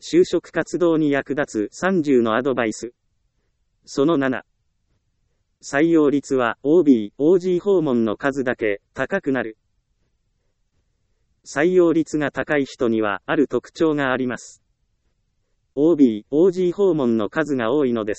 就職活動に役立つ30のアドバイス。その7。採用率は OB、OG 訪問の数だけ高くなる。採用率が高い人にはある特徴があります。OB、OG 訪問の数が多いのです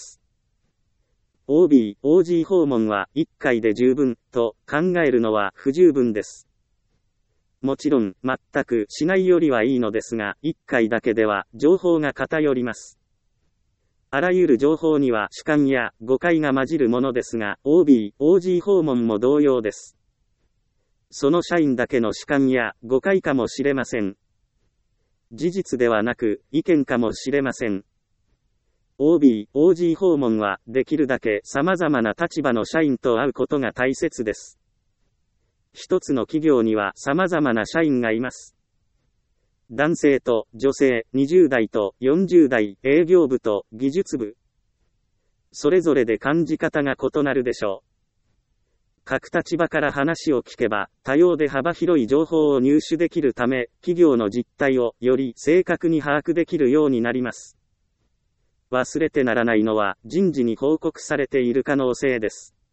。OB、OG 訪問は1回で十分と考えるのは不十分です。もちろん全くしないよりはいいのですが、1回だけでは情報が偏ります。あらゆる情報には主観や誤解が混じるものですが、OB、OG 訪問も同様です。その社員だけの主観や誤解かもしれません。事実ではなく意見かもしれません。OB、OG 訪問はできるだけ様々な立場の社員と会うことが大切です。一つの企業には様々な社員がいます。男性と女性、20代と40代、営業部と技術部。それぞれで感じ方が異なるでしょう。各立場から話を聞けば、多様で幅広い情報を入手できるため、企業の実態をより正確に把握できるようになります。忘れてならないのは、人事に報告されている可能性です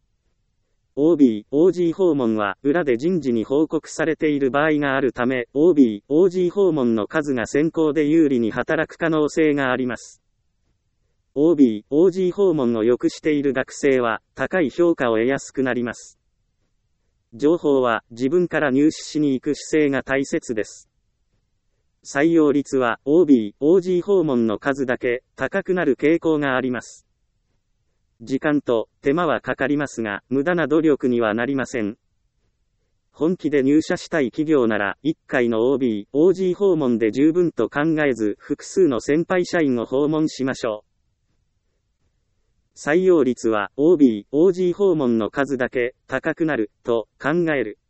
。OB、OG 訪問は裏で人事に報告されている場合があるため、OB、OG 訪問の数が先行で有利に働く可能性があります。OB、OG 訪問を良くしている学生は、高い評価を得やすくなります。情報は自分から入手しに行く姿勢が大切です。採用率は OB、OG 訪問の数だけ高くなる傾向があります。時間と手間はかかりますが、無駄な努力にはなりません。本気で入社したい企業なら、1回の OB、OG 訪問で十分と考えず、複数の先輩社員を訪問しましょう。採用率は OB、OG 訪問の数だけ高くなると考える。